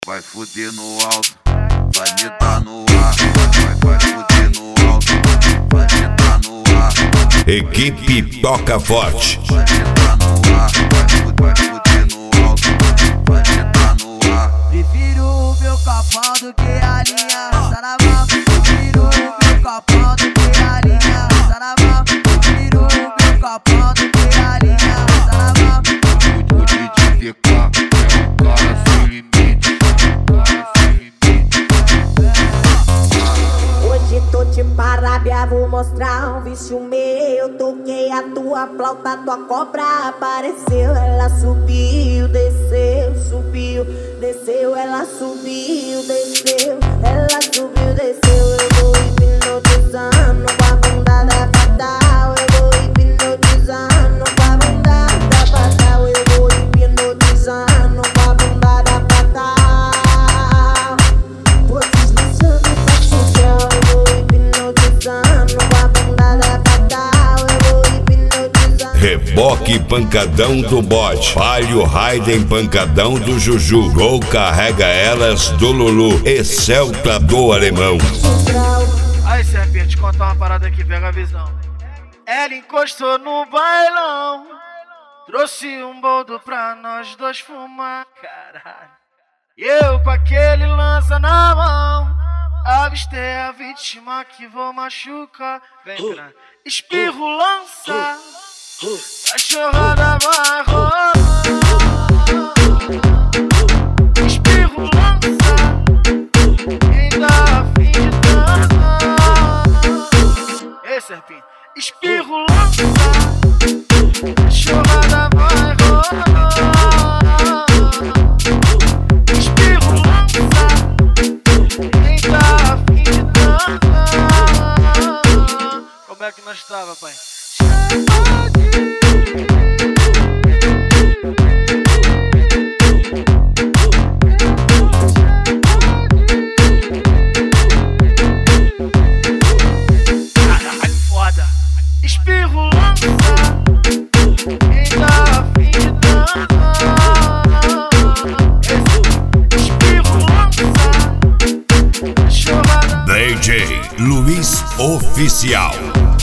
Vai fuder no alto, vai me dar no ar. Vai fuder no alto, vai me dar no ar. Equipe Toca Forte. Vai me dar no ar, vai fuder no alto, vai me dar no ar. Prefiro o meu copão do que a linha, tá na mão. Prefiro o meu copão do que a linha, tá na mão. Prefiro o meu copão do que a linha, tá na mão. O DJ TK é um cara sem limite, Hoje tô de parábia, vou mostrar um vício meu. Toquei a tua flauta, tua cobra apareceu. Ela subiu, desceu, subiu, desceu. Ela subiu, desceu, ela subiu, desceu. Eu vou hipnotizando com a bunda da fatal. Eu vou hipnotizando com a bunda da fatal. Eu vou hipnotizando com a bunda da fatal. Vou deslizando pra chão. Eu vou hipnotizando com a bunda da fatal. Eu vou hipnotizando. Reboque pancadão do bote. Palio Raiden pancadão do Juju. Gol carrega elas do Lulu. E Celta do Alemão. Aí, Serpinha, te contar uma parada aqui, pega a visão. Ela encostou no bailão, trouxe um boldo pra nós dois fumar, caralho. E eu com aquele lança na mão, avistei a vítima que vou machucar. Vem, grande, espirro, lança, cachorrada vai rolar. Espirro, lança, ainda a fim de dançar. Ei, Serpinha, espirro, lança, cachorrada vai rolar. Espirro, lança, ainda a fim de dançar. Como é que nós tava, pai? Caralho, foda. Espirro, lança, ainda a fim de dançar. Espirro, lança, chorada. DJ Luiz Oficial.